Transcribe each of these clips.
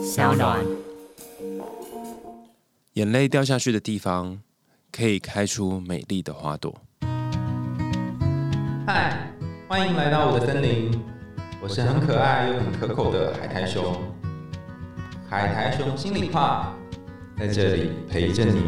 小暖。 眼泪掉下去的地方，可以开出美丽的花朵。 嗨，欢迎来到我的森林，我是很可爱又很可口的海苔熊。海苔熊心里话，在这里陪着你。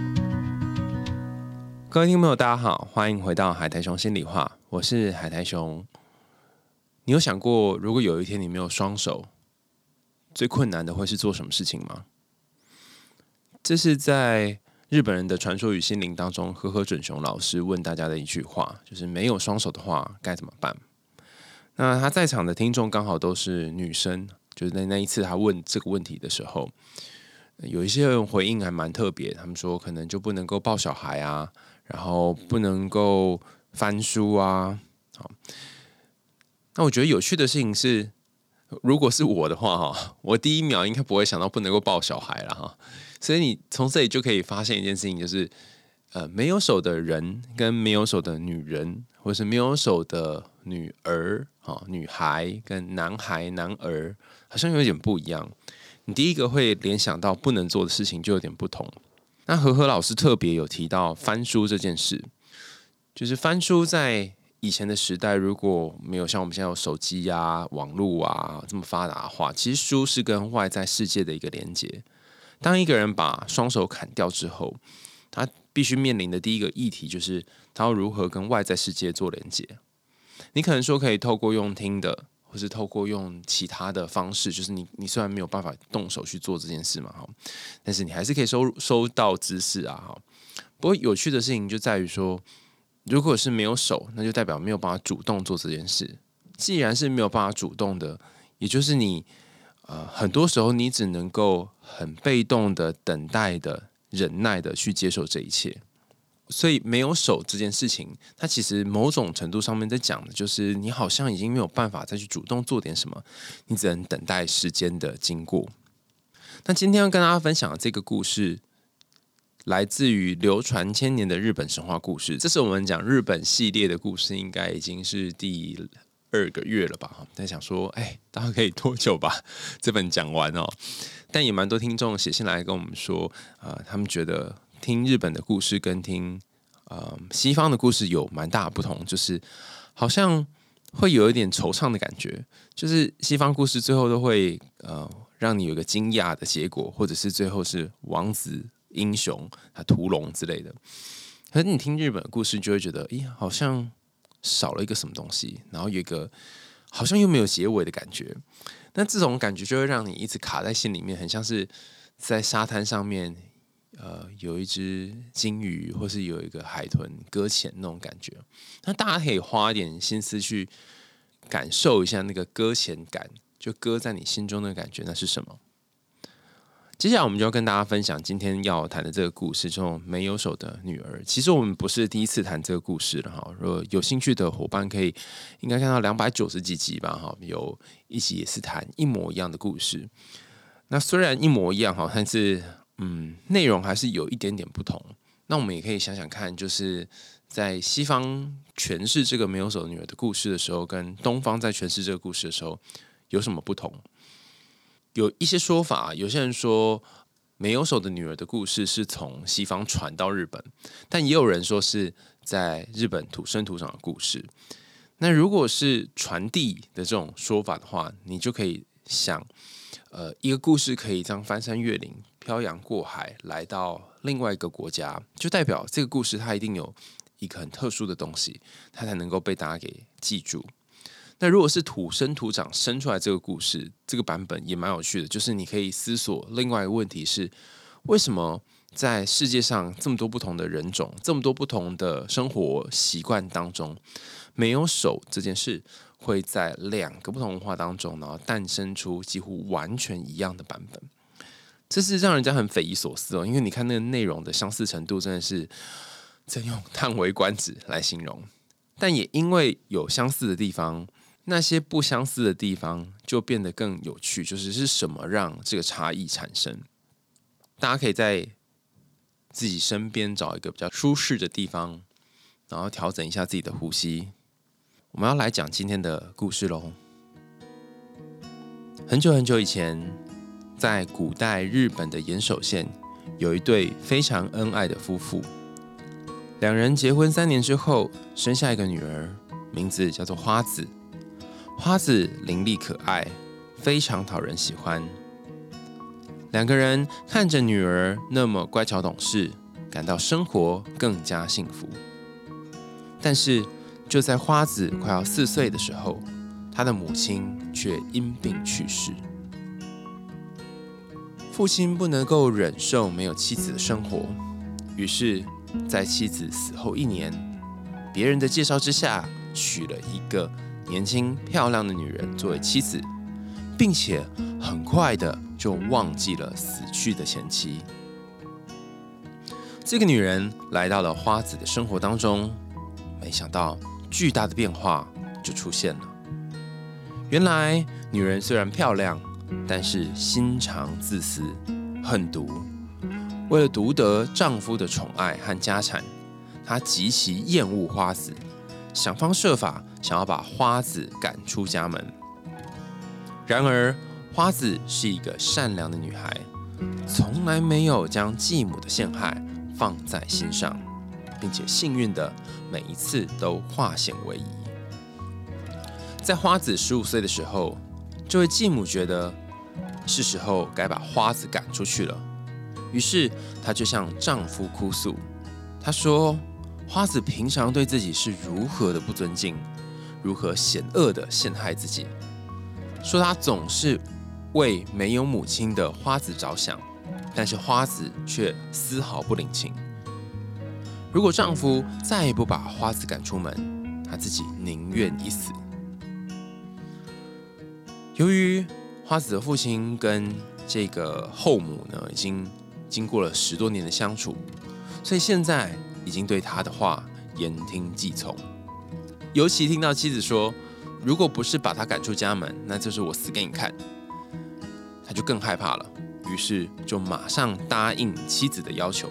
各位听众朋友，大家好，欢迎回到海苔熊心里话，我是海苔熊。你有想过，如果有一天你没有双手，最困难的会是做什么事情吗？这是在日本人的传说与心灵当中，和准雄老师问大家的一句话，就是没有双手的话该怎么办？那他在场的听众刚好都是女生，就是在那一次他问这个问题的时候，有一些人回应还蛮特别，他们说可能就不能够抱小孩啊，然后不能够翻书啊。好，那我觉得有趣的事情是，如果是我的话，我第一秒应该不会想到不能够抱小孩了哈。所以你从这里就可以发现一件事情，就是没有手的人跟没有手的女人，或是没有手的女儿、女孩跟男孩、男儿，好像有点不一样。你第一个会联想到不能做的事情就有点不同。那和老师特别有提到翻书这件事，就是翻书在以前的时代，如果没有像我们现在有手机啊、网络啊这么发达的话，其实书是跟外在世界的一个连接。当一个人把双手砍掉之后，他必须面临的第一个议题就是他要如何跟外在世界做连接。你可能说可以透过用听的，或是透过用其他的方式，就是你虽然没有办法动手去做这件事嘛，但是你还是可以收到知识啊。不过有趣的事情就在于说，如果是没有手，那就代表没有办法主动做这件事。既然是没有办法主动的，也就是你很多时候你只能够很被动的等待的忍耐的去接受这一切。所以没有手这件事情，它其实某种程度上面在讲的就是你好像已经没有办法再去主动做点什么，你只能等待时间的经过。那今天要跟大家分享的这个故事来自于流传千年的日本神话故事，这是我们讲日本系列的故事，应该已经是第2个月了吧？在想说，大家可以多久把这本讲完哦？但也蛮多听众写信来跟我们说，他们觉得听日本的故事跟听西方的故事有蛮大的不同，就是好像会有一点惆怅的感觉，就是西方故事最后都会让你有一个惊讶的结果，或者是最后是王子英雄屠龙之类的。可是你听日本的故事，就会觉得，好像少了一个什么东西，然后有一个好像又没有结尾的感觉。那这种感觉就会让你一直卡在心里面，很像是在沙滩上面，有一只鲸鱼，或是有一个海豚搁浅那种感觉。那大家可以花一点心思去感受一下那个搁浅感，就搁在你心中的感觉，那是什么？接下来我们就要跟大家分享今天要谈的这个故事，叫没有手的女儿。其实我们不是第一次谈这个故事了哈，如果有兴趣的伙伴可以应该看到290几集吧哈，有一集也是谈一模一样的故事。那虽然一模一样哈，但是内容还是有一点点不同。那我们也可以想想看，就是在西方诠释这个没有手的女儿的故事的时候，跟东方在诠释这个故事的时候有什么不同？有一些说法，有些人说没有手的女儿的故事是从西方传到日本，但也有人说是在日本土生土长的故事。那如果是传递的这种说法的话，你就可以想，一个故事可以这样翻山越岭、漂洋过海来到另外一个国家，就代表这个故事它一定有一个很特殊的东西，它才能够被大家给记住。那如果是土生土长生出来这个故事，这个版本也蛮有趣的，就是你可以思索另外一个问题是，为什么在世界上这么多不同的人种，这么多不同的生活习惯当中，没有手这件事会在2个不同文化当中，然后诞生出几乎完全一样的版本。这是让人家很匪夷所思哦，因为你看那个内容的相似程度真的是真用叹为观止来形容。但也因为有相似的地方，那些不相似的地方就变得更有趣，就是是什么让这个差异产生？大家可以在自己身边找一个比较舒适的地方，然后调整一下自己的呼吸。我们要来讲今天的故事咯。很久很久以前， 在古代日本的岩手县，有一对非常恩爱的夫妇。两人结婚3年之后，生下一个女儿，名字叫做花子。花子伶俐可爱，非常讨人喜欢。两个人看着女儿那么乖巧懂事，感到生活更加幸福。但是就在花子快要4岁的时候，她的母亲却因病去世。父亲不能够忍受没有妻子的生活，于是在妻子死后1年，别人的介绍之下，娶了一个年轻漂亮的女人作为妻子，并且很快的就忘记了死去的前妻。这个女人来到了花子的生活当中，没想到巨大的变化就出现了。原来女人虽然漂亮，但是心肠自私，狠毒。为了夺得丈夫的宠爱和家产，她极其厌恶花子，想方设法想要把花子赶出家门。然而花子是一个善良的女孩，从来没有将继母的陷害放在心上，并且幸运的每一次都化险为夷。在花子15岁的时候，这位继母觉得是时候该把花子赶出去了，于是她就向丈夫哭诉。她说花子平常对自己是如何的不尊敬，如何险恶的陷害自己，说她总是为没有母亲的花子着想，但是花子却丝毫不领情。如果丈夫再不把花子赶出门，她自己宁愿一死。由于花子的父亲跟这个后母呢，已经经过了10多年的相处，所以现在已经对他的话言听计从。尤其听到妻子说，如果不是把他赶出家门，那就是我死给你看，他就更害怕了，于是就马上答应妻子的要求。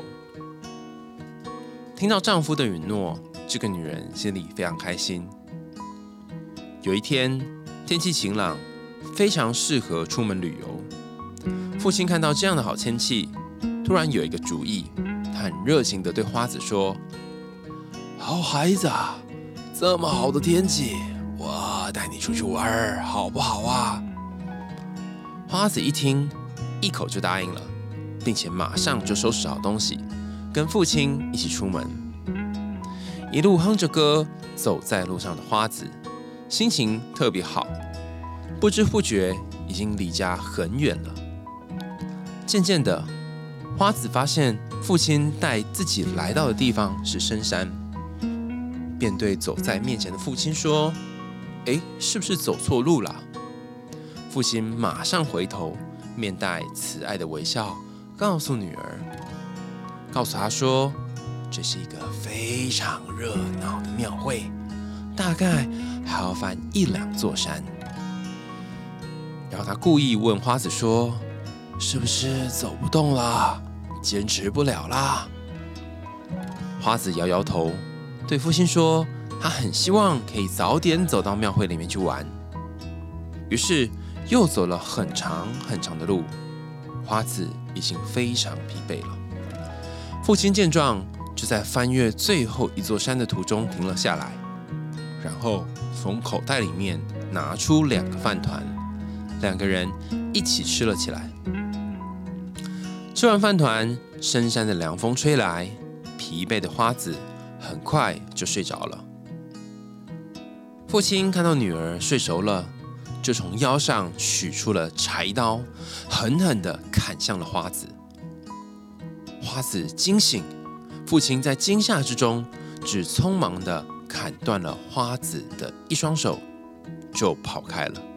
听到丈夫的允诺，这个女人心里非常开心。有一天天气晴朗，非常适合出门旅游。父亲看到这样的好天气，突然有一个主意，他很热情地对花子说：好孩子啊，这么好的天气，我带你出去玩好不好啊？花子一听，一口就答应了，并且马上就收拾好东西，跟父亲一起出门。一路哼着歌走在路上的花子，心情特别好，不知不觉已经离家很远了。渐渐的，花子发现父亲带自己来到的地方是深山，便对走在面前的父亲说：是不是走错路了？父亲马上回头，面带慈爱的微笑，告诉女儿，告诉她说，这是一个非常热闹的庙会，大概还要翻1、2座山。然后他故意问花子说，是不是走不动啦？坚持不了啦？花子摇摇头，对父亲说，他很希望可以早点走到庙会里面去玩。于是又走了很长很长的路，花子已经非常疲惫了。父亲见状，就在翻越最后一座山的途中停了下来，然后从口袋里面拿出2个饭团，两个人一起吃了起来。吃完饭团，深山的凉风吹来，疲惫的花子很快就睡着了。父亲看到女儿睡熟了，就从腰上取出了柴刀，狠狠地砍向了花子。花子惊醒，父亲在惊吓之中，只匆忙地砍断了花子的一双手，就跑开了。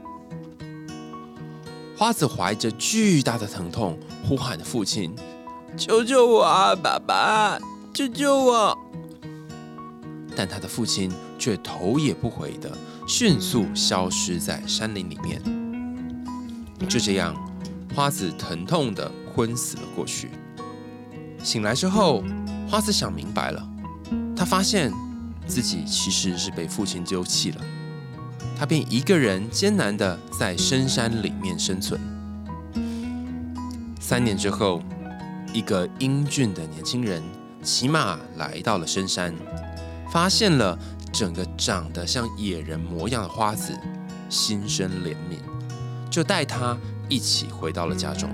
花子怀着巨大的疼痛，呼喊着父亲：“救救我啊，爸爸，救救我！”但他的父亲却头也不回地迅速消失在山林里面。就这样，花子疼痛地昏死了过去。醒来之后，花子想明白了，他发现自己其实是被父亲丢弃了。他便一个人艰难地在深山里面生存。 3年之后，一个英俊的年轻人骑马来到了深山，发现了整个长得像野人模样的花子，心生怜悯，就带他一起回到了家中。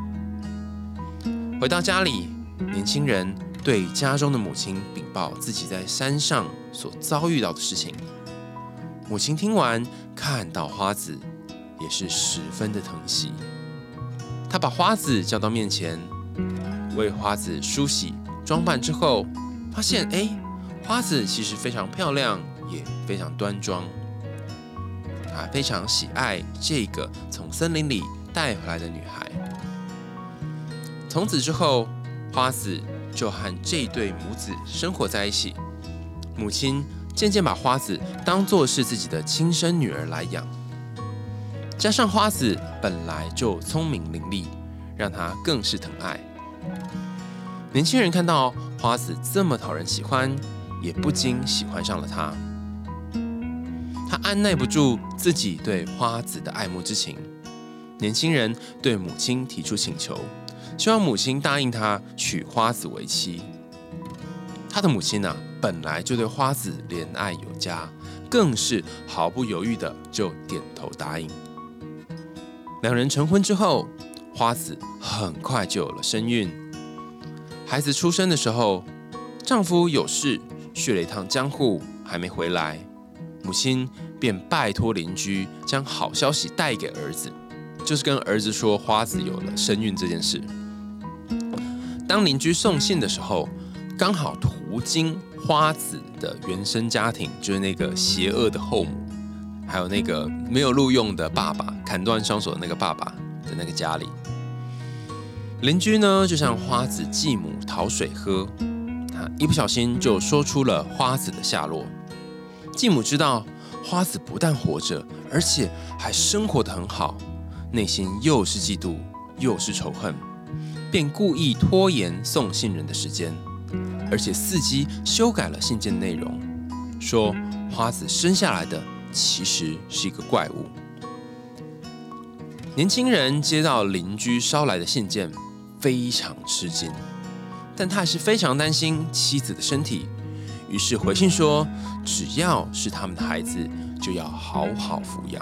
回到家里，年轻人对家中的母亲禀报自己在山上所遭遇到的事情。母亲听完，看到花子，也是十分的疼惜。她把花子叫到面前，为花子梳洗装扮之后，发现花子其实非常漂亮，也非常端庄。她非常喜爱这个从森林里带回来的女孩。从此之后，花子就和这对母子生活在一起。母亲渐渐把花子当作是自己的亲生女儿来养，加上花子本来就聪明伶俐，让她更是疼爱。年轻人看到花子这么讨人喜欢，也不禁喜欢上了她。他按耐不住自己对花子的爱慕之情，年轻人对母亲提出请求，希望母亲答应他娶花子为妻。他的母亲本来就对花子怜爱有加，更是毫不犹豫的就点头答应。两人成婚之后，花子很快就有了身孕。孩子出生的时候，丈夫有事去了一趟江户，还没回来，母亲便拜托邻居将好消息带给儿子，就是跟儿子说花子有了身孕这件事。当邻居送信的时候，刚好途经花子的原生家庭，就是那个邪恶的后母，还有那个没有录用的爸爸，砍断双手的那个爸爸的那个家里。邻居呢，就向花子继母讨水喝，他一不小心就说出了花子的下落。继母知道花子不但活着，而且还生活得很好，内心又是嫉妒又是仇恨，便故意拖延送信人的时间，而且伺机修改了信件内容，说花子生下来的其实是一个怪物。年轻人接到邻居捎来的信件，非常吃惊，但他还是非常担心妻子的身体，于是回信说，只要是他们的孩子，就要好好抚养。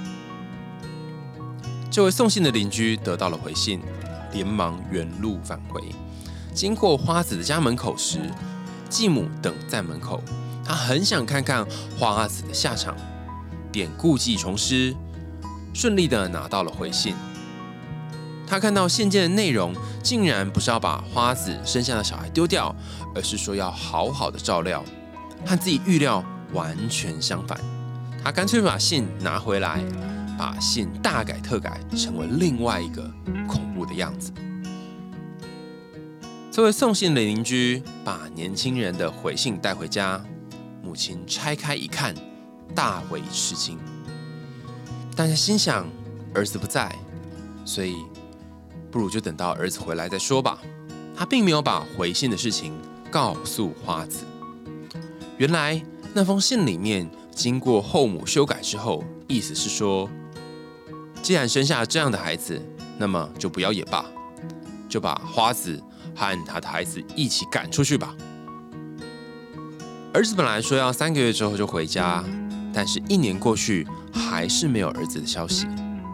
这位送信的邻居得到了回信，连忙原路返回。经过花子的家门口时，继母等在门口，他很想看看花子的下场，便故技重施，顺利的拿到了回信。他看到信件的内容，竟然不是要把花子生下的小孩丢掉，而是说要好好的照料，和自己预料完全相反。他干脆把信拿回来，把信大改特改，成为另外一个恐怖的样子。这位送信的邻居把年轻人的回信带回家，母亲拆开一看，大为吃惊。但是心想儿子不在，所以不如就等到儿子回来再说吧。他并没有把回信的事情告诉花子。原来那封信里面经过后母修改之后，意思是说，既然生下这样的孩子，那么就不要也罢，就把花子和他的孩子一起赶出去吧。儿子本来说要3个月之后就回家，但是1年过去，还是没有儿子的消息。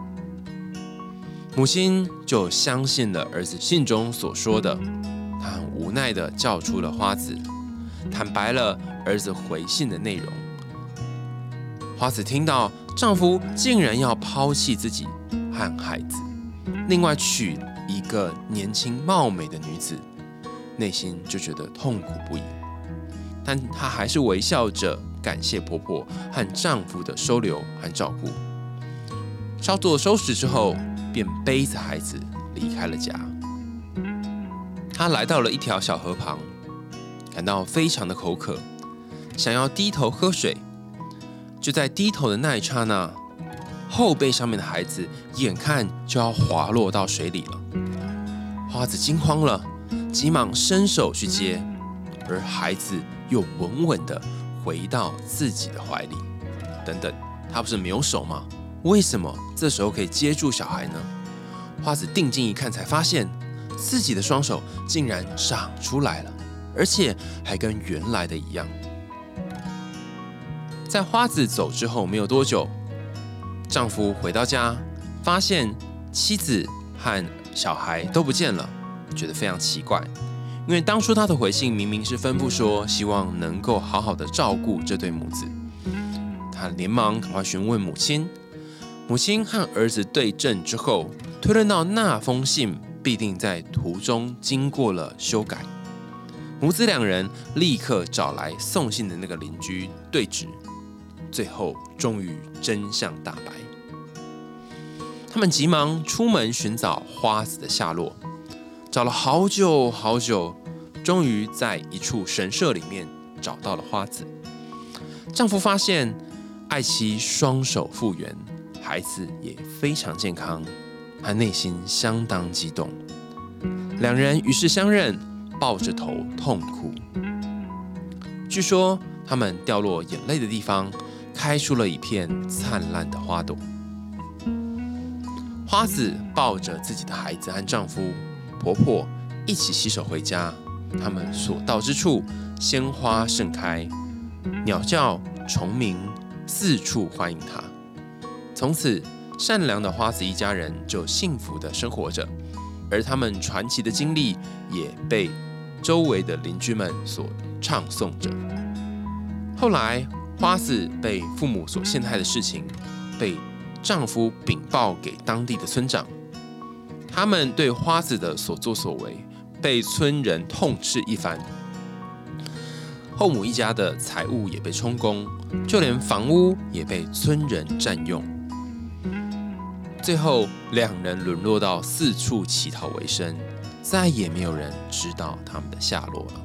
母亲就相信了儿子信中所说的，她很无奈地叫出了花子，坦白了儿子回信的内容。花子听到丈夫竟然要抛弃自己和孩子，另外娶一个年轻貌美的女子，内心就觉得痛苦不已。但她还是微笑着感谢婆婆和丈夫的收留和照顾。稍作收拾之后，便背着孩子离开了家。她来到了一条小河旁，感到非常的口渴，想要低头喝水。就在低头的那一刹那，后背上面的孩子眼看就要滑落到水里了。花子惊慌了，急忙伸手去接，而孩子又稳稳地回到自己的怀里。等等，他不是没有手吗？为什么这时候可以接住小孩呢？ 花子定睛一看，才发现自己的双手竟然长出来了，而且还跟原来的一样。在花子走之后没有多久，丈夫回到家，发现妻子和小孩都不见了，觉得非常奇怪，因为当初他的回信明明是吩咐说希望能够好好的照顾这对母子。他连忙赶快询问母亲，母亲和儿子对证之后，推论到那封信必定在途中经过了修改。母子两人立刻找来送信的那个邻居对质，最后终于真相大白。他们急忙出门寻找花子的下落，找了好久好久，终于在一处神社里面找到了花子。丈夫发现爱妻双手复原，孩子也非常健康，他内心相当激动。两人于是相认，抱着头痛哭。据说他们掉落眼泪的地方，开出了一片灿烂的花朵。花子抱着自己的孩子和丈夫、婆婆一起洗手回家。他们所到之处，鲜花盛开，鸟叫虫鸣，四处欢迎她。从此，善良的花子一家人就幸福的生活着，而他们传奇的经历也被周围的邻居们所唱颂着。后来，花子被父母所陷害的事情，被丈夫禀报给当地的村长，他们对花子的所作所为被村人痛斥一番。后母一家的财物也被充公，就连房屋也被村人占用。最后，两人沦落到四处乞讨为生，再也没有人知道他们的下落了。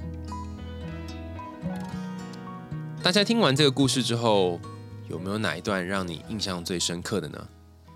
大家听完这个故事之后，有没有哪一段让你印象最深刻的呢？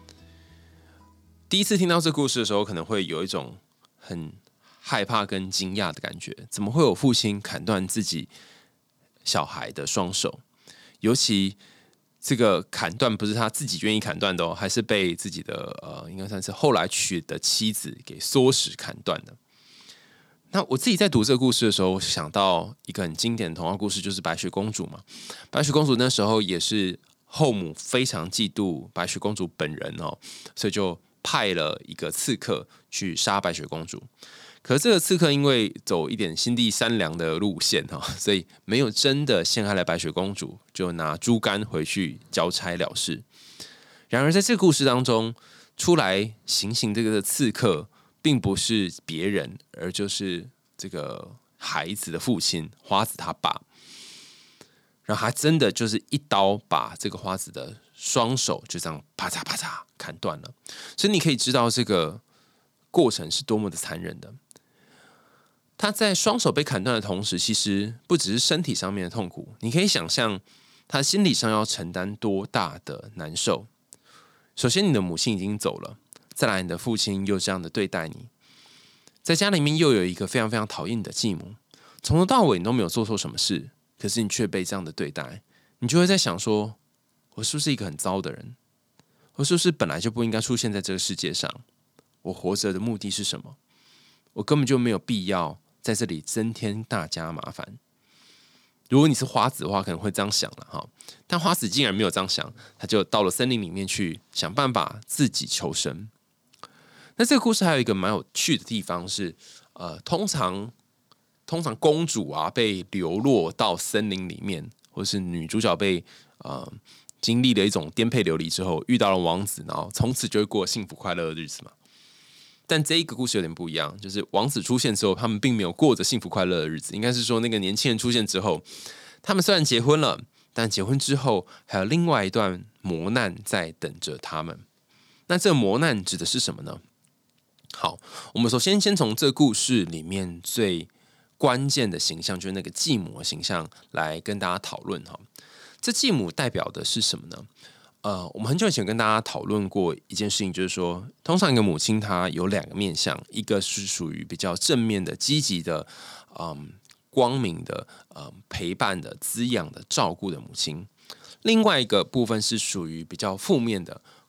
第一次听到这故事的时候，可能会有一种很害怕跟惊讶的感觉，怎么会有父亲砍断自己小孩的双手？尤其这个砍断不是他自己愿意砍断的哦，还是被自己的应该算是后来娶的妻子给唆使砍断的。那我自己在读这个故事的时候，想到一个很经典的童话故事，就是白雪公主嘛。白雪公主那时候也是后母非常嫉妒白雪公主本人哦，所以就派了一个刺客去杀白雪公主。可是这个刺客因为走一点心地善良的路线哈，所以没有真的陷害了白雪公主，就拿猪肝回去交差了事。然而在这个故事当中，出来行刑这个刺客，并不是别人，而就是这个孩子的父亲花子他爸。然后他真的就是一刀把这个花子的双手就这样啪嚓啪嚓砍断了。所以你可以知道这个过程是多么的残忍的。他在双手被砍断的同时，其实不只是身体上面的痛苦，你可以想象他心理上要承担多大的难受。首先，你的母亲已经走了，再来你的父亲又这样的对待你，在家里面又有一个非常非常讨厌你的继母，从头到尾你都没有做错什么事，可是你却被这样的对待，你就会在想说，我是不是一个很糟的人？我是不是本来就不应该出现在这个世界上？我活着的目的是什么？我根本就没有必要在这里增添大家麻烦。如果你是花子的话，可能会这样想了哈。但花子竟然没有这样想，他就到了森林里面去想办法自己求生。那这个故事还有一个蛮有趣的地方是，通常公主啊被流落到森林里面，或是女主角被经历了一种颠沛流离之后，遇到了王子，然后从此就会过幸福快乐的日子嘛。但这一个故事有点不一样，就是王子出现之后，他们并没有过着幸福快乐的日子。应该是说，那个年轻人出现之后，他们虽然结婚了，但结婚之后还有另外一段磨难在等着他们。那这个磨难指的是什么呢？好，我们首先从这个故事里面最关键的形象，就是那个继母的形象，来跟大家讨论哈。这继母代表的是什么呢？我们很久以前跟大家讨论过一件事情，就是说，通常一个母亲她有两个面向，一个是属于比较正面的、积极的、光明的、陪伴的、滋养的、照顾的母亲；另外一个部分是属于比较负面的、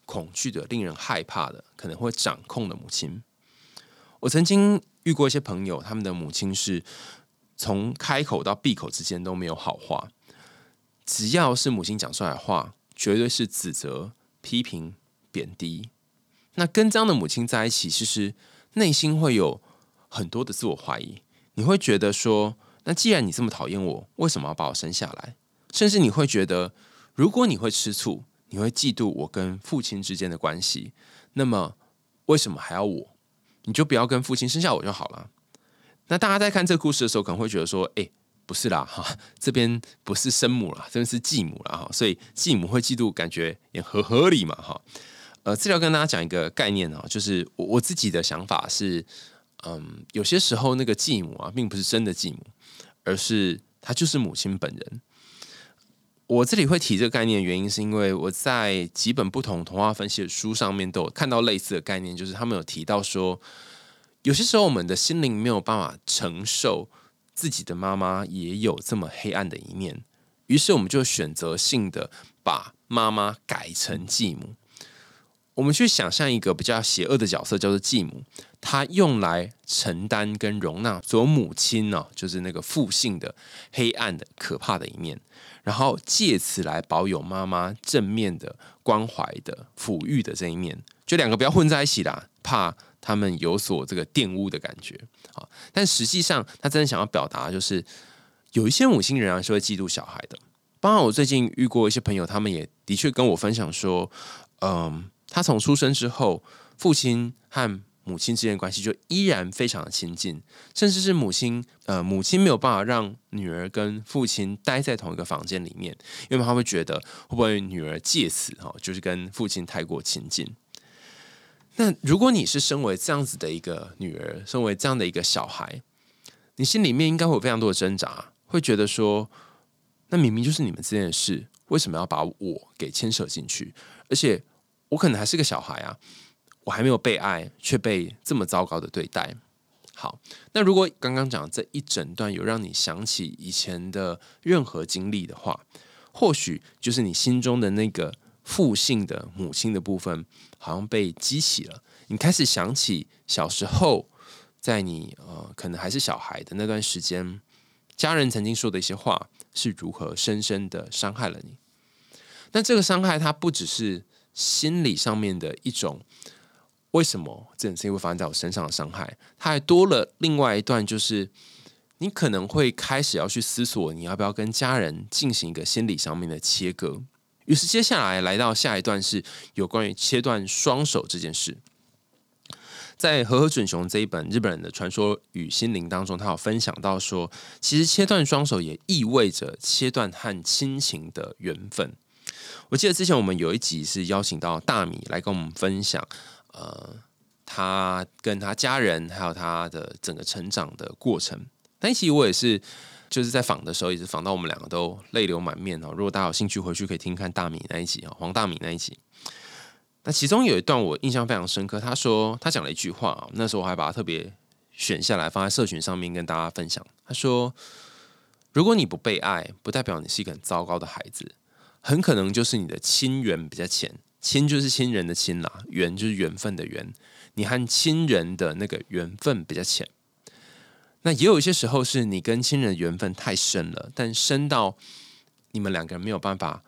恐惧的、令人害怕的、可能会掌控的母亲。我曾经遇过一些朋友，他们的母亲是从开口到闭口之间都没有好话，只要是母亲讲出来的话，绝对是指责、批评、贬低。那跟这样的母亲在一起，其实内心会有很多的自我怀疑。你会觉得说，那既然你这么讨厌我，为什么要把我生下来？甚至你会觉得，如果你会吃醋，你会嫉妒我跟父亲之间的关系，那么为什么还要我？你就不要跟父亲生下我就好了。那大家在看这个故事的时候，可能会觉得说，不是啦，这边不是生母啦，这边是继母啦，所以继母会嫉妒，感觉也合理嘛，哈。这里要跟大家讲一个概念啊，就是我自己的想法是，有些时候那个继母啊，并不是真的继母，而是她就是母亲本人。我这里会提这个概念的原因，是因为我在几本不同童话分析的书上面都有看到类似的概念，就是他们有提到说，有些时候我们的心灵没有办法承受自己的妈妈也有这么黑暗的一面，于是我们就选择性的把妈妈改成继母。我们去想象一个比较邪恶的角色，叫做继母，她用来承担跟容纳所有母亲就是那个父性的黑暗的可怕的一面，然后借此来保有妈妈正面的关怀的抚育的这一面，就两个不要混在一起啦，怕他们有所这个玷污的感觉。但实际上他真的想要表达，就是有一些母亲仍然是会嫉妒小孩的。包括我最近遇过一些朋友，他们也的确跟我分享说，他从出生之后，父亲和母亲之间的关系就依然非常的亲近，甚至是母亲没有办法让女儿跟父亲待在同一个房间里面，因为他会觉得会不会女儿借此就是跟父亲太过亲近。那如果你是身为这样子的一个女儿，身为这样的一个小孩，你心里面应该会有非常多的挣扎，会觉得说，那明明就是你们之间的事，为什么要把我给牵扯进去？而且我可能还是个小孩啊，我还没有被爱，却被这么糟糕的对待。好，那如果刚刚讲这一整段有让你想起以前的任何经历的话，或许就是你心中的那个父性的母亲的部分好像被激起了，你开始想起小时候在你可能还是小孩的那段时间，家人曾经说的一些话是如何深深的伤害了你。那这个伤害它不只是心理上面的一种，为什么这件事情会发生在我身上的伤害，它还多了另外一段，就是你可能会开始要去思索，你要不要跟家人进行一个心理上面的切割。于是接下来来到下一段是有关于切断双手这件事。在和和准雄这一本日本人的传说与心灵当中，他有分享到说，其实切断双手也意味着切断和亲情的缘分。我记得之前我们有一集是邀请到大米来跟我们分享，他跟他家人还有他的整个成长的过程。那一集我也是就是在访的时候，一直访到我们两个都泪流满面。如果大家有兴趣回去可以听看大米那一集，黄大米那一集。那其中有一段我印象非常深刻，他讲了一句话，那时候我还把它特别选下来放在社群上面跟大家分享。他说，如果你不被爱，不代表你是一个很糟糕的孩子，很可能就是你的亲缘比较浅，亲就是亲人的亲啦，缘就是缘分的缘，你和亲人的那个缘分比较浅。那也有一些时候是你跟亲人的缘分太深了，但深到你们两个人没有办法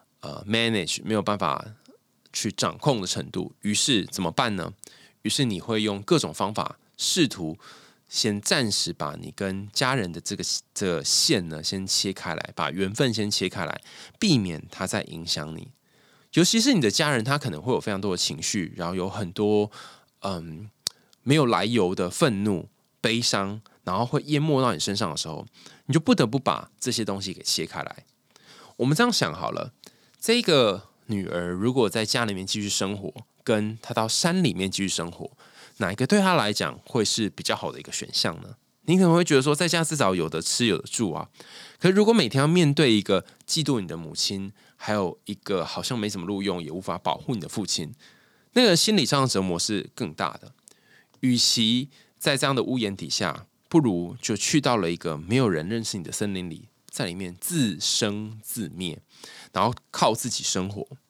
manage， 没有办法去掌控的程度，于是怎么办呢？于是你会用各种方法试图先暂时把你跟家人的这个线呢先切开来，把缘分先切开来，避免它再影响你。尤其是你的家人，他可能会有非常多的情绪，然后有很多没有来由的愤怒、悲伤，然后会淹没到你身上的时候，你就不得不把这些东西给切开来。我们这样想好了，这个女儿如果在家里面继续生活，跟她到山里面继续生活，哪一个对她来讲会是比较好的一个选项呢？你可能会觉得说，在家至少有的吃有的住啊。可是如果每天要面对一个嫉妒你的母亲，还有一个好像没什么路用也无法保护你的父亲，那个心理上的折磨是更大的。与其在这样的屋檐底下，不如就去到了一个没有人认识你的森林里，在里面自生自灭，然后靠自己生活。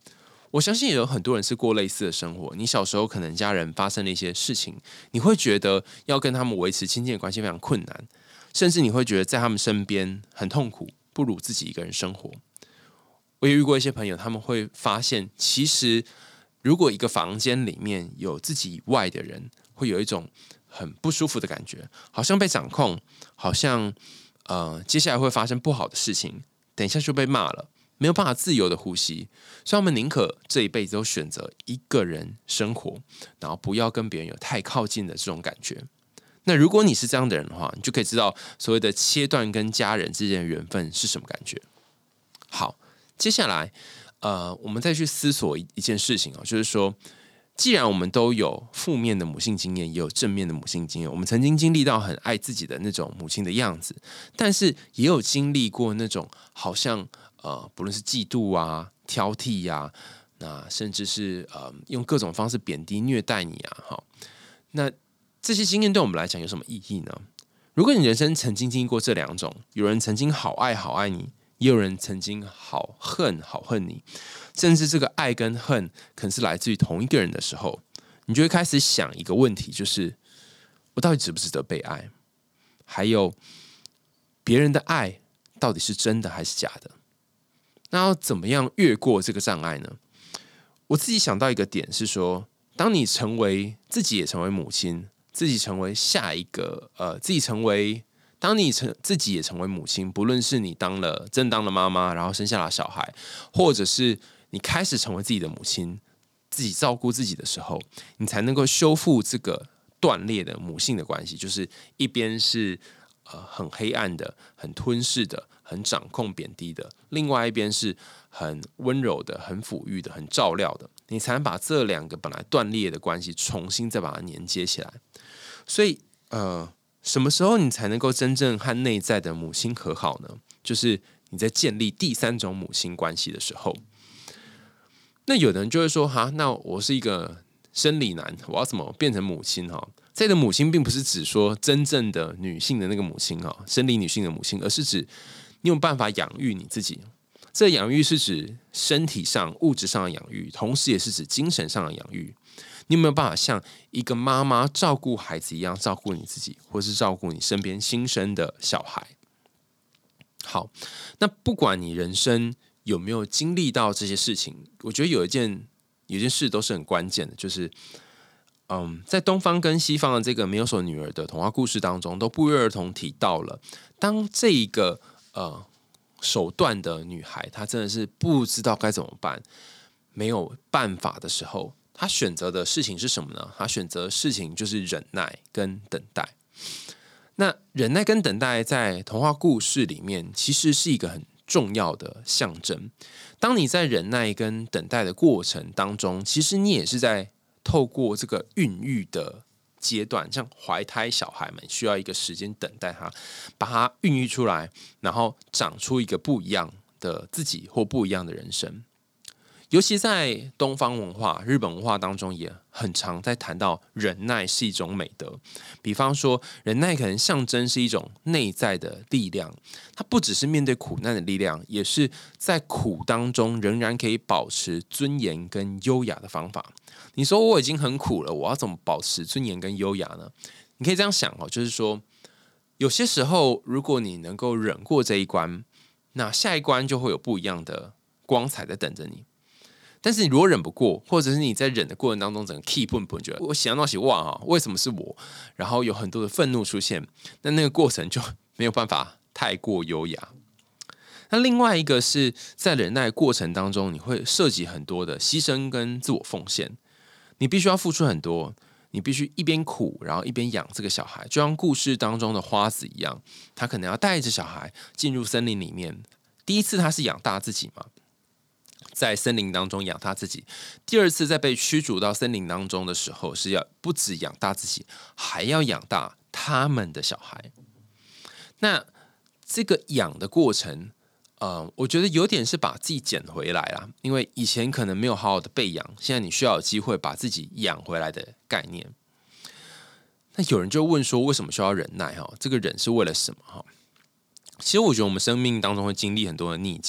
我相信也有很多人是过类似的生活。你小时候可能家人发生了一些事情，你会觉得要跟他们维持亲近的关系非常困难，甚至你会觉得在他们身边很痛苦，不如自己一个人生活。我也遇过一些朋友，他们会发现，其实如果一个房间里面有自己以外的人，会有一种很不舒服的感觉，好像被掌控，好像接下来会发生不好的事情，等一下就被骂了。没有办法自由的呼吸，所以他们宁可这一辈子都选择一个人生活，然后不要跟别人有太靠近的这种感觉。那如果你是这样的人的话，你就可以知道所谓的切断跟家人之间的缘分是什么感觉。好，接下来我们再去思索一件事情就是说，既然我们都有负面的母性经验，也有正面的母性经验，我们曾经经历到很爱自己的那种母亲的样子，但是也有经历过那种好像不论是嫉妒啊、挑剔呀，那甚至是用各种方式贬低、虐待你啊，那这些经验对我们来讲有什么意义呢？如果你人生曾经经历过这两种，有人曾经好爱好爱你，也有人曾经好恨好恨你，甚至这个爱跟恨可能是来自于同一个人的时候，你就会开始想一个问题，就是我到底值不值得被爱？还有别人的爱到底是真的还是假的？那要怎么样越过这个障碍呢？我自己想到一个点是说，当你成为自己也成为母亲，自己成为下一个当你自己也成为母亲，不论是你真当了妈妈，然后生下了小孩，或者是你开始成为自己的母亲，自己照顾自己的时候，你才能够修复这个断裂的母性的关系，就是一边是很黑暗的、很吞噬的、很掌控、贬低的，另外一边是很温柔的、很抚育的、很照料的，你才能把这两个本来断裂的关系重新再把它连接起来。所以什么时候你才能够真正和内在的母亲和好呢？就是你在建立第三种母亲关系的时候。那有的人就会说，那我是一个生理男，我要怎么变成母亲？这里的母亲并不是指说真正的女性的那个母亲，生理女性的母亲，而是指你有办法养育你自己。这养育是指身体上、物质上的养育，同时也是指精神上的养育。你有没有办法像一个妈妈照顾孩子一样照顾你自己，或是照顾你身边新生的小孩？好，那不管你人生有没有经历到这些事情，我觉得有一件事都是很关键的，就是在东方跟西方的这个没有手女儿的童话故事当中，都不约而同提到了，当这一个手段的女孩，她真的是不知道该怎么办，没有办法的时候，她选择的事情是什么呢？她选择的事情就是忍耐跟等待。那忍耐跟等待在童话故事里面其实是一个很重要的象征。当你在忍耐跟等待的过程当中，其实你也是在透过这个孕育的阶段，像怀胎小孩们需要一个时间等待它，把它孕育出来，然后长出一个不一样的自己或不一样的人生。尤其在东方文化、日本文化当中，也很常在谈到忍耐是一种美德。比方说，忍耐可能象征是一种内在的力量，它不只是面对苦难的力量，也是在苦当中仍然可以保持尊严跟优雅的方法。你说我已经很苦了，我要怎么保持尊严跟优雅呢？你可以这样想就是说，有些时候如果你能够忍过这一关，那下一关就会有不一样的光彩在等着你。但是你如果忍不过，或者是你在忍的过程当中整个气蹦蹦，觉得我想到起哇，为什么是我？然后有很多的愤怒出现，那个过程就没有办法太过优雅。那另外一个是在忍耐过程当中，你会涉及很多的牺牲跟自我奉献，你必须要付出很多，你必须一边苦，然后一边养这个小孩，就像故事当中的花子一样，他可能要带着小孩进入森林里面。第一次他是养大自己嘛，在森林当中养大自己，第二次在被驱逐到森林当中的时候，是要不只养大自己，还要养大他们的小孩。那这个养的过程，我觉得有点是把自己捡回来啦，因为以前可能没有好好的被养，现在你需要有机会把自己养回来的概念。那有人就问说，为什么需要忍耐？这个忍是为了什么？其实我觉得我们生命当中会经历很多的逆境，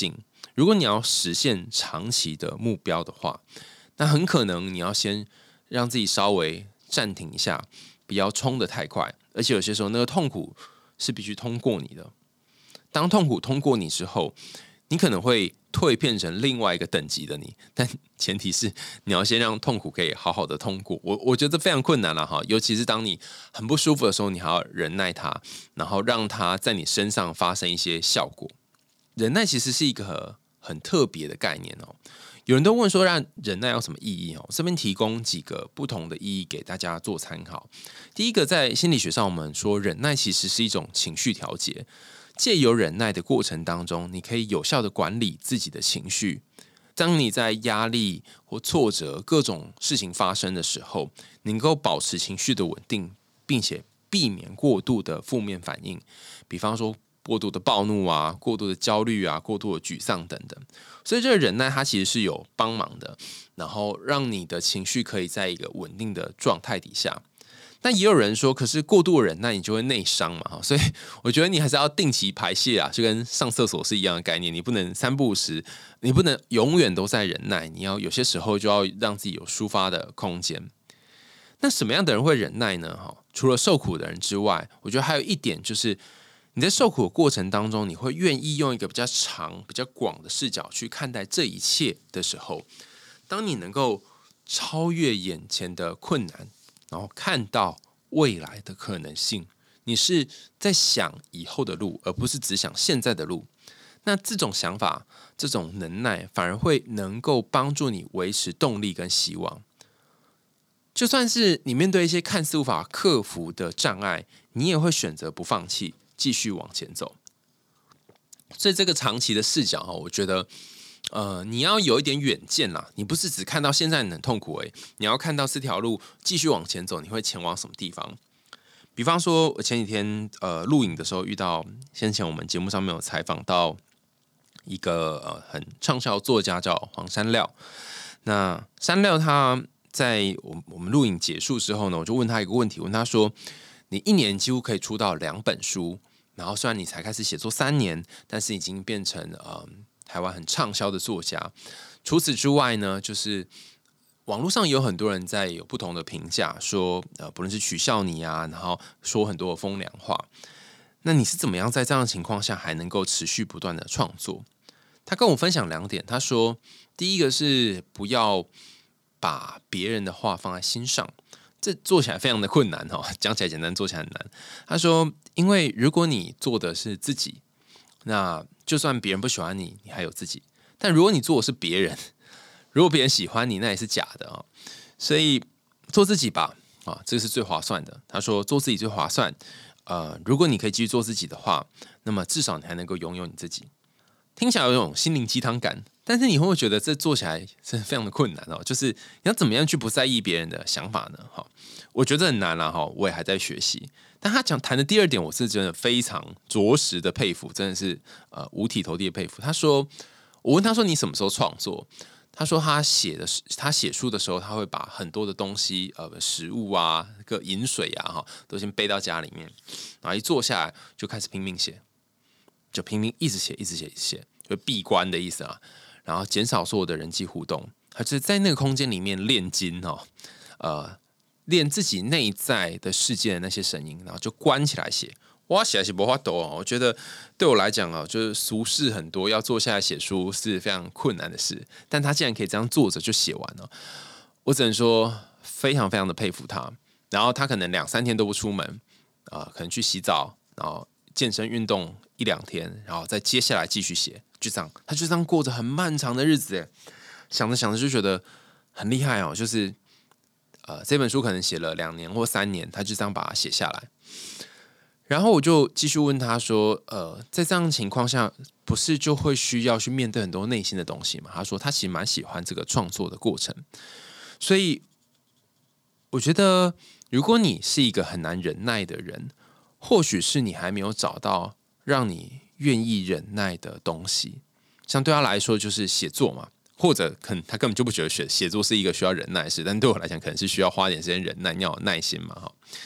如果你要实现长期的目标的话，那很可能你要先让自己稍微暂停一下，不要冲得太快，而且有些时候那个痛苦是必须通过你的。当痛苦通过你之后，你可能会蜕变成另外一个等级的你，但前提是你要先让痛苦可以好好的通过。我觉得非常困难了哈，尤其是当你很不舒服的时候，你还要忍耐它，然后让它在你身上发生一些效果。忍耐其实是一个很特别的概念哦。有人都问说，让忍耐有什么意义哦？这边提供几个不同的意义给大家做参考。第一个，在心理学上，我们说忍耐其实是一种情绪调节。借由忍耐的过程当中，你可以有效的管理自己的情绪。当你在压力或挫折各种事情发生的时候，你能够保持情绪的稳定，并且避免过度的负面反应，比方说过度的暴怒啊、过度的焦虑啊、过度的沮丧等等。所以这个忍耐它其实是有帮忙的，然后让你的情绪可以在一个稳定的状态底下。但也有人说，可是过度的忍耐你就会内伤嘛，所以我觉得你还是要定期排泄啊，就跟上厕所是一样的概念，你不能三不五时，你不能永远都在忍耐，你要有些时候就要让自己有抒发的空间。那什么样的人会忍耐呢？除了受苦的人之外，我觉得还有一点就是你在受苦的过程当中，你会愿意用一个比较长、比较广的视角去看待这一切的时候，当你能够超越眼前的困难，然后看到未来的可能性，你是在想以后的路，而不是只想现在的路。那这种想法、这种能耐，反而会能够帮助你维持动力跟希望。就算是你面对一些看似无法克服的障碍，你也会选择不放弃，继续往前走。所以这个长期的视角，我觉得你要有一点远见啦，你不是只看到现在你很痛苦而已，你要看到这条路继续往前走，你会前往什么地方？比方说，我前几天录影的时候遇到，先前我们节目上面有采访到一个很畅销作家叫黄山料。那山料他在我们录影结束之后呢，我就问他一个问题，问他说：你一年几乎可以出到2本书，然后虽然你才开始写作3年，但是已经变成台湾很畅销的作家。除此之外呢，就是网络上有很多人在有不同的评价，说不论是取笑你啊，然后说很多的风凉话。那你是怎么样在这样的情况下还能够持续不断的创作？他跟我分享2点，他说第一个是不要把别人的话放在心上，这做起来非常的困难讲起来简单，做起来很难。他说，因为如果你做的是自己，那就算别人不喜欢你，你还有自己；但如果你做的是别人，如果别人喜欢你，那也是假的所以做自己吧这个是最划算的。他说做自己最划算。如果你可以继续做自己的话，那么至少你还能够拥有你自己。听起来有一种心灵鸡汤感，但是你会不会觉得这做起来是非常的困难就是你要怎么样去不在意别人的想法呢？我觉得很难啦我也还在学习。但他谈的第2点，我是真的非常着实的佩服，真的是五体投地的佩服。他说，我问他说你什么时候创作？他说他写书的时候，他会把很多的东西食物啊、个饮水啊都先背到家里面，然后一坐下来就开始拼命写，就拼命一直写，就闭关的意思啊。然后减少所有的人际互动，他就是在那个空间里面炼金练自己内在的世界的那些声音，然后就关起来写。哇，写是没法度我觉得对我来讲就是俗事很多，要坐下来写书是非常困难的事。但他竟然可以这样坐着就写完了，我只能说非常非常的佩服他。然后他可能2-3天都不出门可能去洗澡，然后健身运动1-2天，然后再接下来继续写，就这样，他就这样过着很漫长的日子。想着想着就觉得很厉害就是这本书可能写了2年或3年，他就这样把它写下来。然后我就继续问他说在这样的情况下，不是就会需要去面对很多内心的东西吗？他说他其实蛮喜欢这个创作的过程。所以我觉得如果你是一个很难忍耐的人，或许是你还没有找到让你愿意忍耐的东西。像对他来说就是写作嘛，或者可能他根本就不觉得写作是一个需要忍耐的事，但对我来讲可能是需要花点时间忍耐，你要有耐心嘛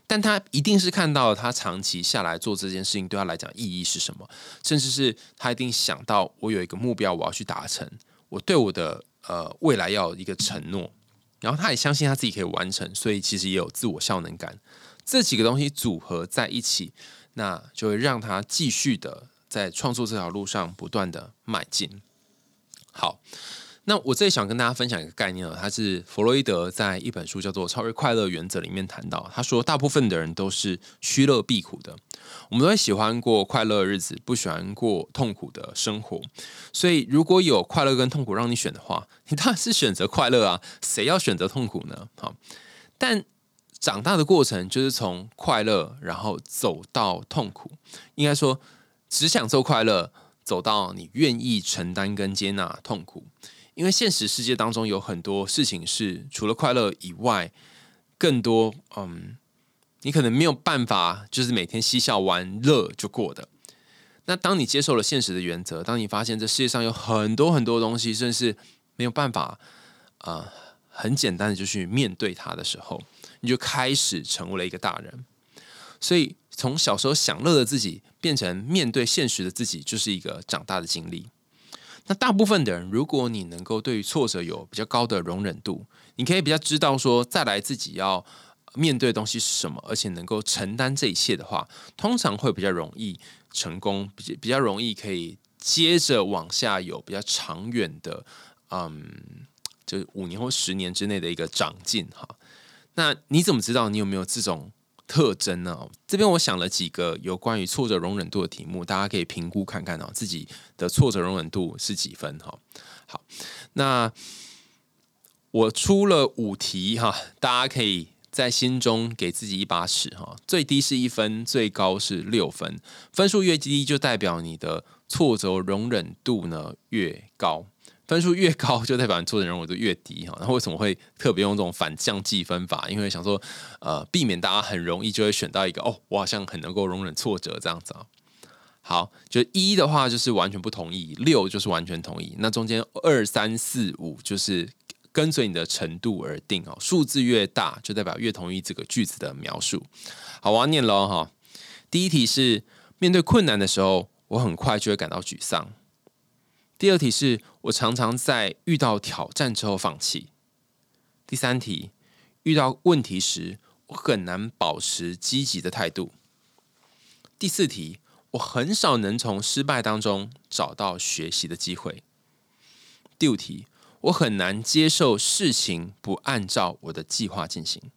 但他一定是看到他长期下来做这件事情对他来讲意义是什么，甚至是他一定想到我有一个目标我要去达成，我对我的未来要有一个承诺，然后他也相信他自己可以完成，所以其实也有自我效能感。这几个东西组合在一起，那就会让他继续的在创作这条路上不断的迈进。好，那我这里想跟大家分享一个概念，它是弗洛伊德在一本书叫做《超越快乐原则》里面谈到，他说大部分的人都是趋乐避苦的，我们都会喜欢过快乐的日子，不喜欢过痛苦的生活，所以如果有快乐跟痛苦让你选的话，你当然是选择快乐啊，谁要选择痛苦呢？好，但长大的过程就是从快乐然后走到痛苦，应该说只享受快乐走到你愿意承担跟接纳痛苦，因为现实世界当中有很多事情是除了快乐以外更多你可能没有办法就是每天嬉笑玩乐就过的。那当你接受了现实的原则，当你发现这世界上有很多很多东西甚至没有办法很简单的就去面对它的时候，你就开始成为了一个大人。所以从小时候享乐的自己变成面对现实的自己，就是一个长大的经历。那大部分的人，如果你能够对于挫折有比较高的容忍度，你可以比较知道说再来自己要面对的东西是什么，而且能够承担这一切的话，通常会比较容易成功，比较容易可以接着往下有比较长远的就5年或10年之内的一个长进哈。那你怎么知道你有没有这种特征呢？这边我想了几个有关于挫折容忍度的题目，大家可以评估看看自己的挫折容忍度是几分哈。好，那我出了5题哈，大家可以在心中给自己一把尺哈。最低是1分，最高是6分，分数越低就代表你的挫折容忍度呢越高。分数越高就代表你挫折容忍度越低哈。那为什么会特别用这种反向计分法？因为想说避免大家很容易就会选到一个我好像很能够容忍挫折这样子啊。好，就1的话就是完全不同意，6就是完全同意，那中间2、3、4、5就是跟随你的程度而定哦。数字越大就代表越同意这个句子的描述。好，我要念咯哈。第一题是面对困难的时候，我很快就会感到沮丧。第二题是我常常在遇到挑战之后放弃。第三题，遇到问题时我很难保持积极的态度。第四题，我很少能从失败当中找到学习的机会。第5题，我很难接受事情不按照我的计划进行。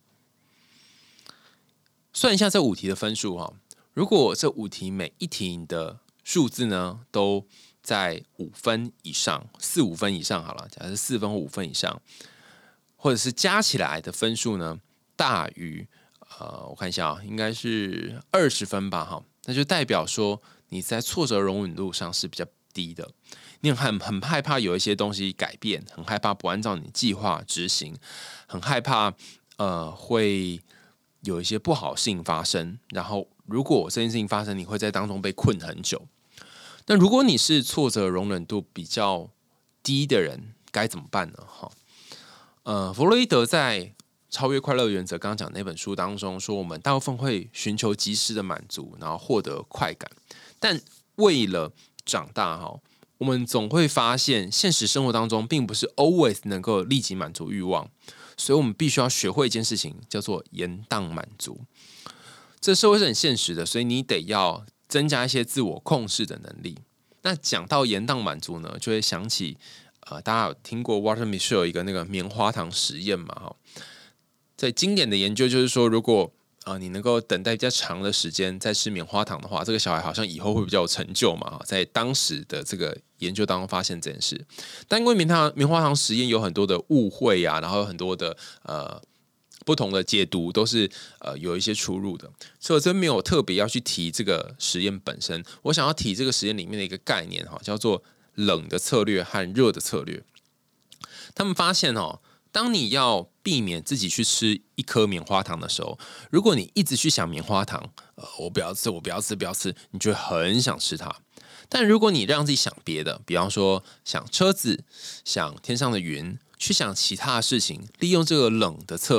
算一下这5题的分数哈，如果这5题每一题你的数字呢都在5分以上，4、5分以上好了，假设4分或5分以上，或者是加起来的分数呢大于我看一下应该是20分吧哈，那就代表说你在挫折容忍度上是比较低的，你很害怕有一些东西改变，很害怕不按照你计划执行，很害怕会有一些不好的事情发生，然后如果这件事情发生，你会在当中被困很久。那如果你是挫折容忍度比较低的人，该怎么办呢？弗洛伊德在《超越快乐原则》刚刚讲那本书当中说，我们大部分会寻求及时的满足，然后获得快感，但为了长大我们总会发现现实生活当中并不是 always 能够立即满足欲望，所以我们必须要学会一件事情，叫做延宕满足。这社会是很现实的，所以你得要增加一些自我控制的能力。那讲到延宕满足呢，就会想起大家有听过 Walter Mischel 一个那个棉花糖实验嘛？在经典的研究就是说，如果你能够等待比较长的时间再吃棉花糖的话，这个小孩好像以后会比较有成就嘛。在当时的这个研究当中发现这件事，但因为棉花糖实验有很多的误会啊，然后有很多的不同的解读都是有一些出入的，所以我真没有特别要去提这个实验本身。我想要提这个实验里面的一个概念叫做冷的策略和热的策略。他们发现当你要避免自己去吃一颗棉花糖的时候，如果你一直去想棉花糖，我不要吃，我不要吃，不要吃，你就会很想吃它。但如果你让自己想别的，比方说想车子，想天上的云，去想其他的事情，利用这个冷的策略，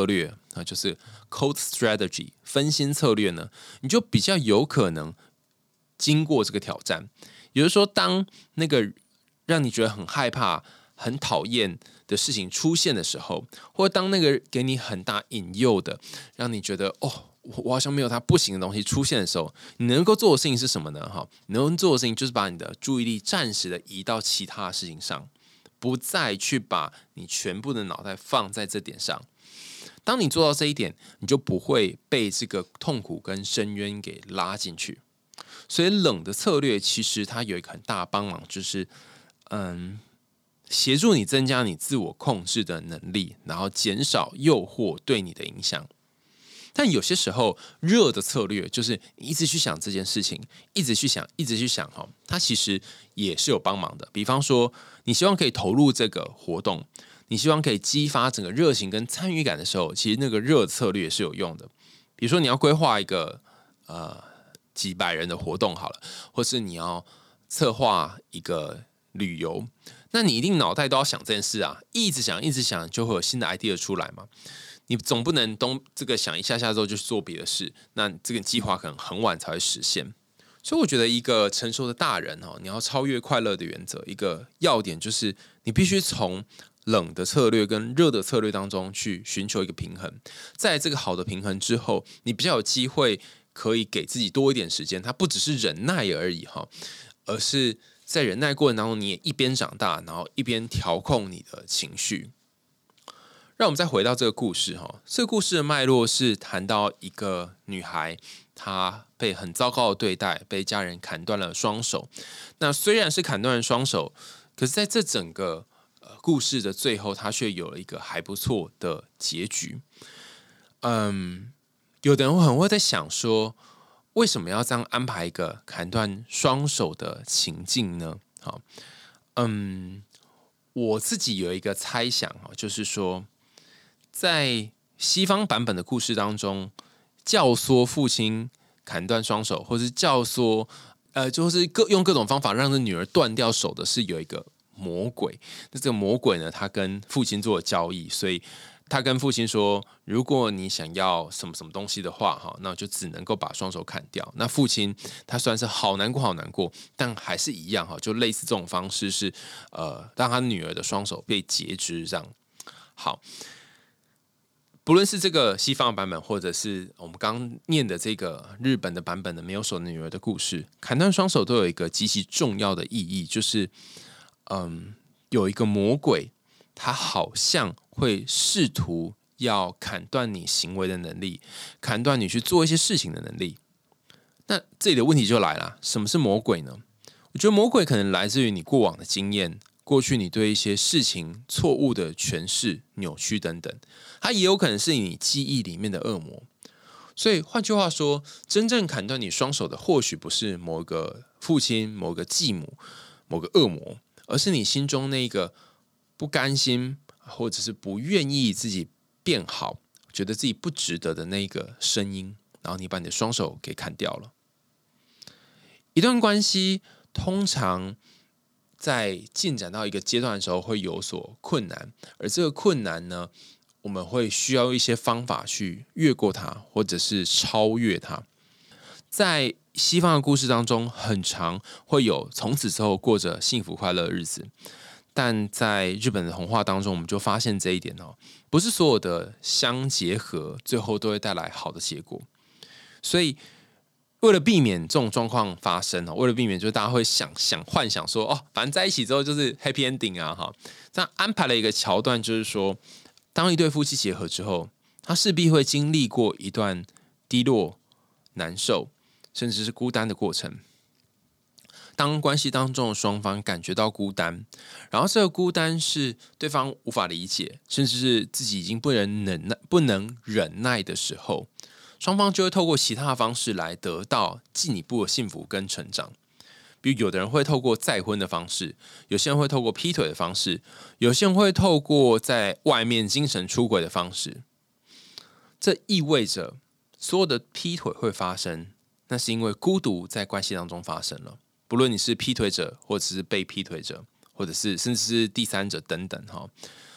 就是 cold strategy 分心策略呢，你就比较有可能经过这个挑战。也就是说，当那个让你觉得很害怕、很讨厌的事情出现的时候，或者当那个给你很大引诱的，让你觉得我好像没有它不行的东西出现的时候，你能够做的事情是什么呢？你能做的事情就是把你的注意力暂时的移到其他的事情上，不再去把你全部的脑袋放在这点上。当你做到这一点，你就不会被这个痛苦跟深渊给拉进去。所以冷的策略其实它有一个很大的帮忙，就是协助你增加你自我控制的能力，然后减少诱惑对你的影响。但有些时候，热的策略就是你一直去想这件事情，一直去想，它其实也是有帮忙的。比方说，你希望可以投入这个活动，你希望可以激发整个热情跟参与感的时候，其实那个热策略是有用的。比如说，你要规划一个几百人的活动好了，或是你要策划一个旅游，那你一定脑袋都要想这件事啊，一直想，就会有新的 idea 出来嘛。你总不能这个想一下之后就去做别的事，那这个计划可能很晚才会实现。所以我觉得一个成熟的大人你要超越快乐的原则，一个要点就是你必须从冷的策略跟热的策略当中去寻求一个平衡。在这个好的平衡之后，你比较有机会可以给自己多一点时间，它不只是忍耐而已而是在忍耐过程当中，你也一边长大，然后一边调控你的情绪。让我们再回到这个故事这个故事的脉络是谈到一个女孩，她被很糟糕的对待，被家人砍断了双手。那虽然是砍断了双手，可是在这整个故事的最后，她却有了一个还不错的结局。有的人可能会在想说，为什么要这样安排一个砍断双手的情境呢？我自己有一个猜想就是说，在西方版本的故事当中，教唆父亲砍断双手，或是教唆就是用各种方法让这女儿断掉手的是有一个魔鬼。那这个魔鬼呢，他跟父亲做了交易，所以他跟父亲说，如果你想要什么什么东西的话那就只能够把双手砍掉。那父亲他虽然是好难过，但还是一样就类似这种方式是让他女儿的双手被截肢这样。好，不论是这个西方的版本，或者是我们刚念的这个日本的版本的没有手的女儿的故事，砍断双手都有一个极其重要的意义，就是有一个魔鬼，他好像会试图要砍断你行为的能力，砍断你去做一些事情的能力。那这里的问题就来了，什么是魔鬼呢？我觉得魔鬼可能来自于你过往的经验，过去你对一些事情错误的诠释、扭曲等等，它也有可能是你记忆里面的恶魔。所以换句话说，真正砍断你双手的，或许不是某个父亲、某个继母、某个恶魔，而是你心中那个不甘心，或者是不愿意自己变好，觉得自己不值得的那个声音，然后你把你的双手给砍掉了。一段关系通常在进展到一个阶段的时候会有所困难，而这个困难呢，我们会需要一些方法去越过它，或者是超越它。在西方的故事当中，很常会有从此之后过着幸福快乐的日子，但在日本的童话当中，我们就发现这一点不是所有的相结合最后都会带来好的结果。所以为了避免这种状况发生，为了避免就是大家会幻想说反正在一起之后就是 happy ending 这样安排了一个桥段，就是说当一对夫妻结合之后，他势必会经历过一段低落、难受甚至是孤单的过程。当关系当中的双方感觉到孤单，然后这个孤单是对方无法理解，甚至是自己已经不能忍耐的时候，双方就会透过其他的方式来得到进一步的幸福跟成长。比如有的人会透过再婚的方式，有些人会透过劈腿的方式，有些人会透过在外面精神出轨的方式。这意味着所有的劈腿会发生，那是因为孤独在关系当中发生了。不论你是劈腿者，或者是被劈腿者，或者是甚至是第三者等等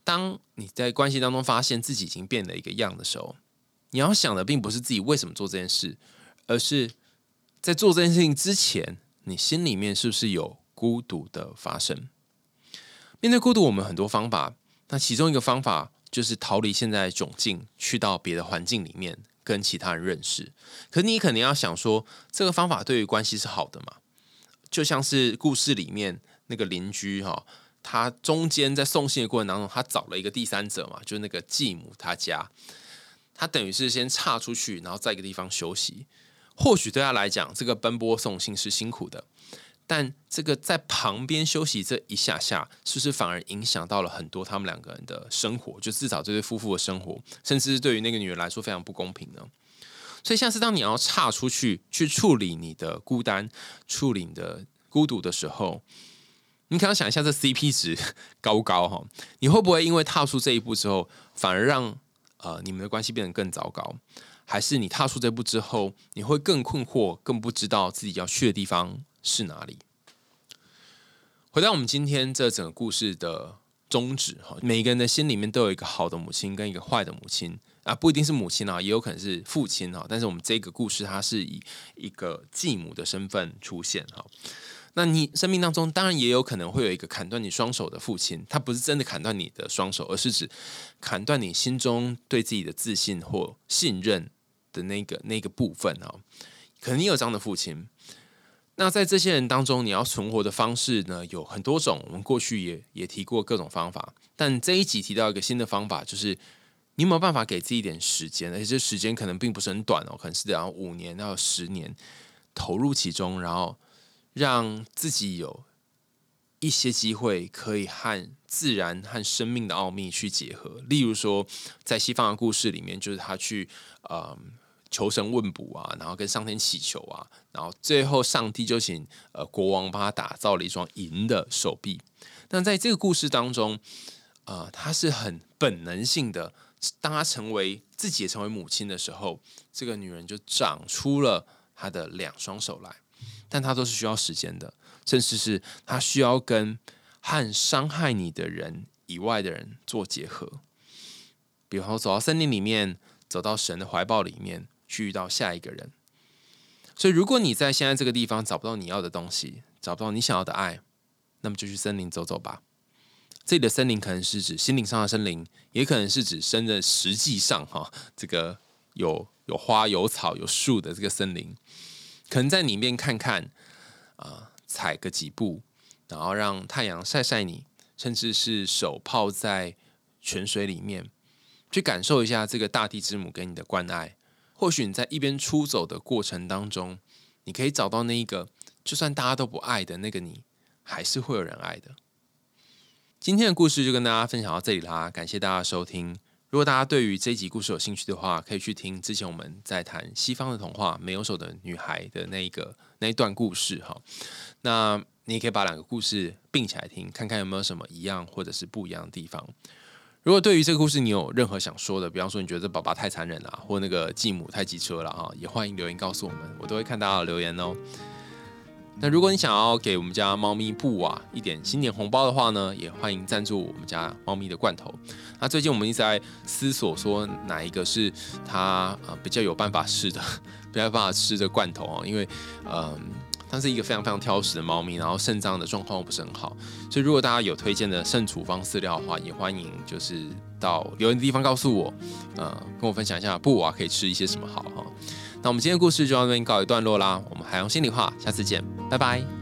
当你在关系当中发现自己已经变了一个样的时候，你要想的并不是自己为什么做这件事，而是在做这件事情之前，你心里面是不是有孤独的发生？面对孤独，我们很多方法，那其中一个方法就是逃离现在的窘境，去到别的环境里面跟其他人认识。可是你可能要想说，这个方法对于关系是好的吗？就像是故事里面那个邻居他中间在送信的过程当中，他找了一个第三者嘛，就是那个继母他家，他等于是先岔出去，然后在一个地方休息。或许对他来讲，这个奔波送信是辛苦的，但这个在旁边休息这一下下，是不是反而影响到了很多他们两个人的生活？就至少这对夫妇的生活，甚至是对于那个女人来说非常不公平呢？所以像是当你要岔出去处理你的孤单，处理你的孤独的时候，你可能想一下这 CP 值高不高？你会不会因为踏出这一步之后，反而让你们的关系变得更糟糕？还是你踏出这步之后，你会更困惑，更不知道自己要去的地方是哪里？回到我们今天这整个故事的宗旨，每个人的心里面都有一个好的母亲跟一个坏的母亲啊，不一定是母亲也有可能是父亲但是我们这个故事它是以一个继母的身份出现那你生命当中当然也有可能会有一个砍断你双手的父亲，他不是真的砍断你的双手，而是指砍断你心中对自己的自信或信任的那个部分可能你有这样的父亲。那在这些人当中，你要存活的方式呢有很多种，我们过去也提过各种方法，但这一集提到一个新的方法，就是你有没有办法给自己一点时间，而且这时间可能并不是很短可能是要5年到10年投入其中，然后让自己有一些机会可以和自然和生命的奥秘去结合。例如说在西方的故事里面，就是他去求神问卜然后跟上天祈求然后最后上帝就请国王帮他打造了一双银的手臂。但在这个故事当中他是很本能性的，当他自己也成为母亲的时候，这个女人就长出了她的2双手来，但她都是需要时间的，甚至是她需要跟和伤害你的人以外的人做结合。比方说走到森林里面，走到神的怀抱里面，去遇到下一个人。所以如果你在现在这个地方找不到你要的东西，找不到你想要的爱，那么就去森林走走吧。这里的森林可能是指心灵上的森林，也可能是指真的实际上这个有花有草有树的这个森林。可能在里面看看踩个几步，然后让太阳晒晒你，甚至是手泡在泉水里面，去感受一下这个大地之母给你的关爱。或许你在一边出走的过程当中，你可以找到那一个就算大家都不爱的那个你，还是会有人爱的。今天的故事就跟大家分享到这里啦，感谢大家的收听。如果大家对于这一集故事有兴趣的话，可以去听之前我们在谈西方的童话没有手的女孩的那一段故事那你也可以把2个故事并起来听，看看有没有什么一样或者是不一样的地方。如果对于这个故事你有任何想说的，比方说你觉得这爸爸太残忍了，或那个继母太机车了也欢迎留言告诉我们，我都会看大家的留言那如果你想要给我们家猫咪布瓦一点新年红包的话呢，也欢迎赞助我们家猫咪的罐头。那最近我们一直在思索说哪一个是它比较有办法吃的，比较有办法吃的罐头因为它是一个非常非常挑食的猫咪，然后肾脏的状况不是很好，所以如果大家有推荐的肾处方饲料的话，也欢迎就是到留言的地方告诉我，跟我分享一下布瓦可以吃一些什么好那我们今天的故事就到这边告一段落啦，我们海洋心里话，下次见，拜拜。